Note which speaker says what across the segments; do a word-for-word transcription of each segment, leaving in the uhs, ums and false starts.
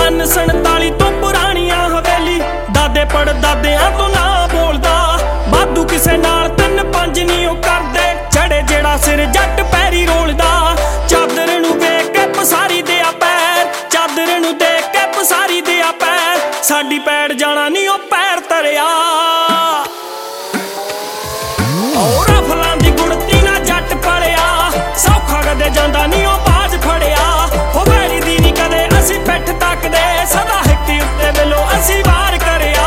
Speaker 1: सन संताली तो पुरानियां हवेली दादे पड़दादियां तो ना बोलदा वाधू किसे नाल तिन पंज नी ओ करदे चढ़े जेड़ा सिर जट पैरी रोलदा चादर नू वेख के पसारी दे आ पैर चादर नू देख के पसारी दे आ पैर साडी पैड़ जाना नी ओ पैर तरिया और फलां दी गुड़ती ना जट पड़िया सौखा कदे जांदा नी ओ बाज फड़िया हो वैरी दी नी कदे असी पिठ तकदे सदा हिक्की उत्ते वेलो असी वार करिया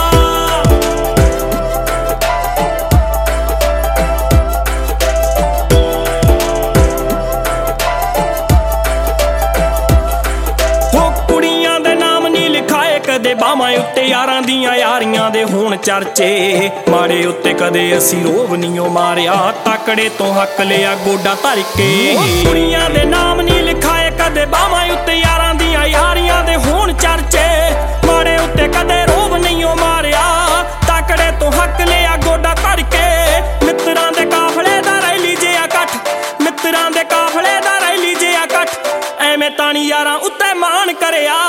Speaker 1: कदे बावां उत्ते यारां दियां यारियां दे होण चर्चे माड़े उत्ते कदे असी रोब नीओ मारिया तकड़े तो हक लिया गोडा धर के कुड़ियां दे नाम नी लिखाए कदे बावां उत्ते यारां दियां यारियां दे होण चर्चे माड़े उत्ते कदे रोब नीओ मारिया तकड़े तो हक लिया गोडा धर के मित्रां दे काफले दा रैली जे इकट्ठ मित्रां दे काफले दा रैली जे इकट्ठ एवें तानी यारां उत्ते मान करिया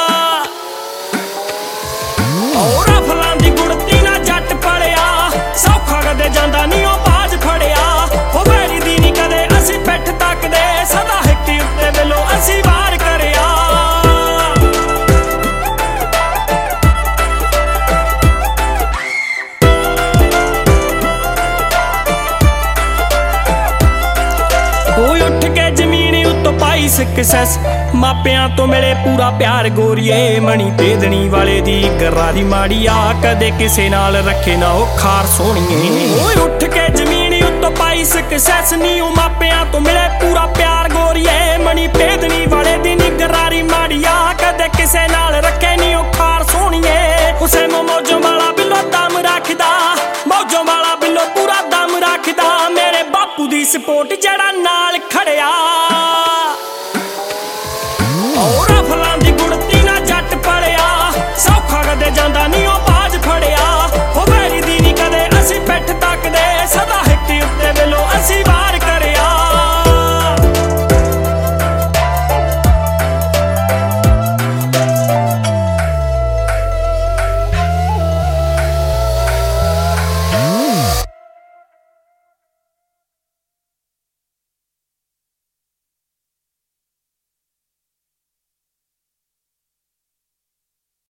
Speaker 1: और फलां दी गुड़ती ना जट पड़िया सौखा कदे जांदा नी ओ बाज फड़िया हो वैरी दी नी कदे असी पिठ तकदे सदा हिक्की उत्ते वेलो असी वार करिया कोई उठ के जमीनी उत्तों पाई सक्सेस मापियां तो मिले पूरा प्यार गोरीए मणी भेदनी वाले दी गरारी माड़िया कदे किसे नाल रखे ना ओ खार सोहणीए ओए उठ के जमीनी उत्तों पाई सक्सेस नी ओ मापियां तो मिले पूरा प्यार गोरीए मणी भेदनी वाले दी नी गरारी माड़िया कदे किसे नाल रखे नी ओ खार सोहणीए उसे मौजों वाला बिल्लो दम रखदा मौजों वाला बिल्लो पूरा दम रखदा मेरे बापू दी सपोर्ट जड़ा